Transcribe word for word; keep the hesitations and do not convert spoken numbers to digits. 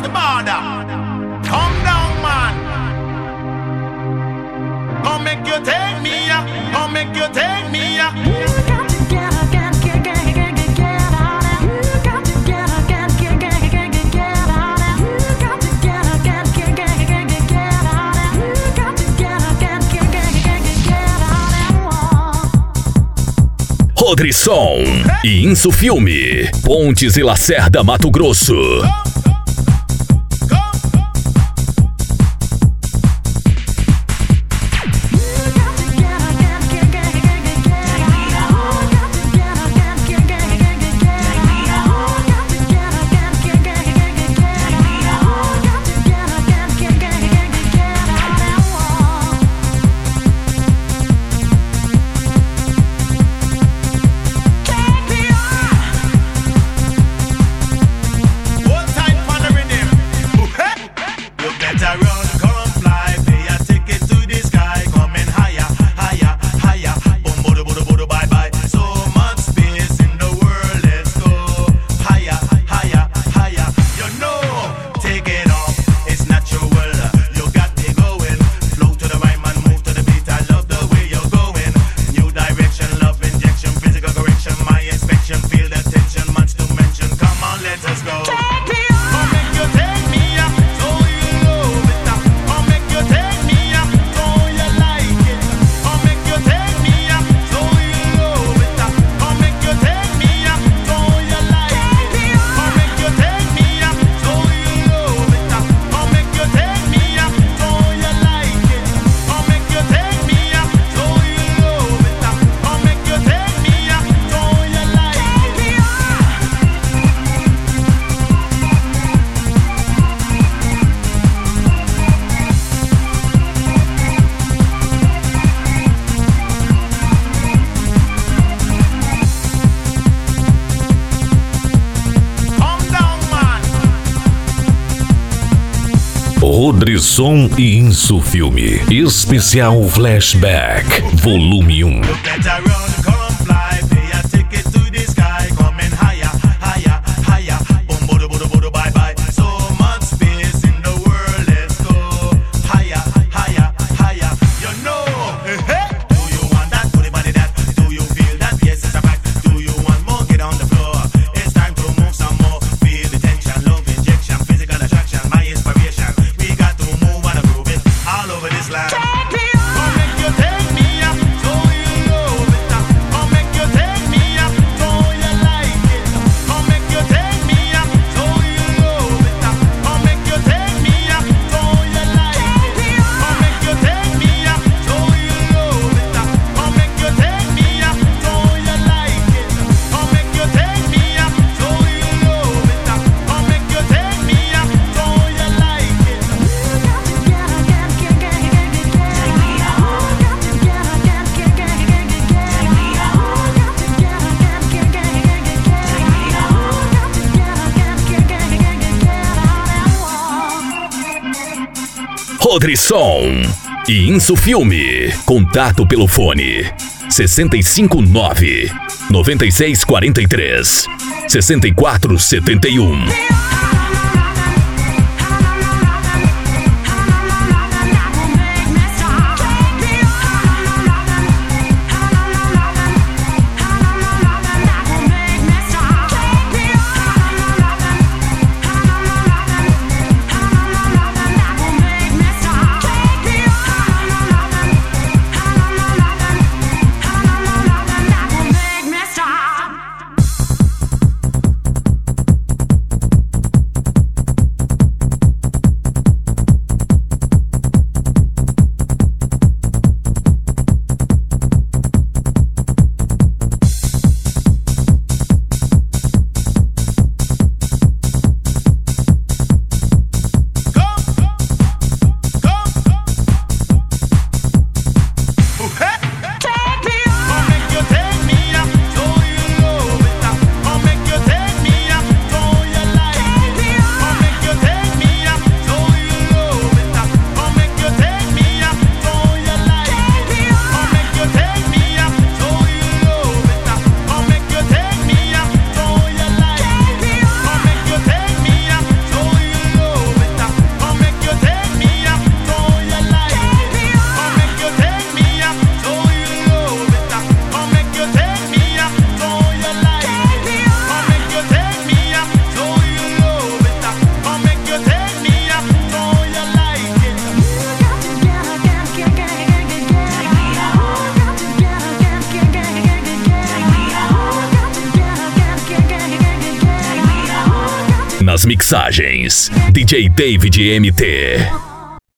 the border. Come down, man. Come make you take me, yeah. Come make you take me, yeah. Rodrisson e Inso Filme, Pontes e Lacerda, Mato Grosso. Rodrisson e Inso Filme, especial Flashback, volume um. Rodrisson e Inso Filme. Contato pelo fone sessenta e cinco nove, noventa e seis quarenta e três, sessenta e quatro setenta e um. nas mixagens, D J David M T.